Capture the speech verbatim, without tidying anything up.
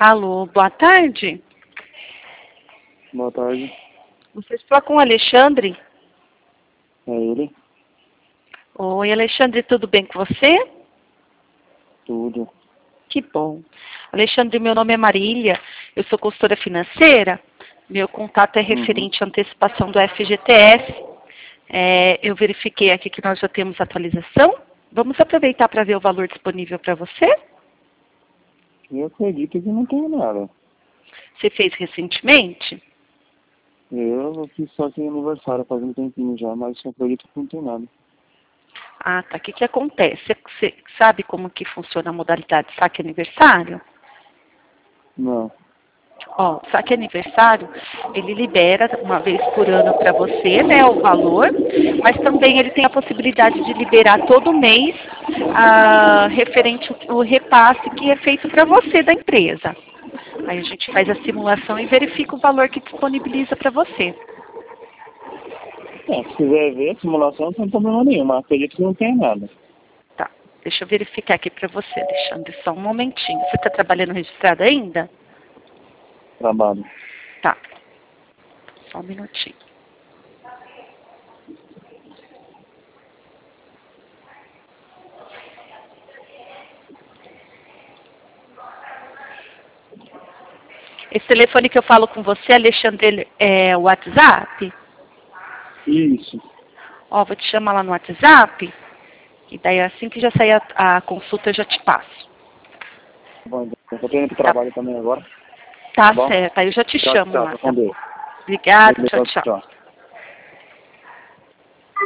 Alô, boa tarde. Boa tarde. Vocês falam com o Alexandre? É ele? Oi, Alexandre, tudo bem com você? Tudo. Que bom. Alexandre, meu nome é Marília, eu sou consultora financeira. Meu contato é referente à antecipação do F G T S. É, eu verifiquei aqui que nós já temos atualização. Vamos aproveitar para ver o valor disponível para você? Eu acredito que não tem nada. Você fez recentemente? Eu fiz só que aniversário faz um tempinho já, mas eu acredito que não tem nada. Ah, tá. O que que acontece? Você sabe como que funciona a modalidade saque aniversário? Não. Ó, o saque aniversário, ele libera uma vez por ano para você, né, o valor, mas também ele tem a possibilidade de liberar todo mês ah, referente o repasse que é feito para você da empresa. Aí a gente faz a simulação e verifica o valor que disponibiliza para você. É, se quiser ver a simulação, não tem problema nenhum, mas acredito que não tem nada. Tá, deixa eu verificar aqui para você, Alexandre, só um momentinho. Você está trabalhando registrado ainda? Trabalho. Tá, só um minutinho. Esse telefone que eu falo com você, Alexandre, é o WhatsApp? Isso. Ó, vou te chamar lá no WhatsApp, e daí assim que já sair a, a consulta eu já te passo. Bom, eu tô indo pro Tá, trabalho também agora. tá Tá bom? certo, aí eu já te Tchau, chamo tchau. lá, Fica tá com bom? Deus. Obrigada, tchau, Beleza, tchau. tchau.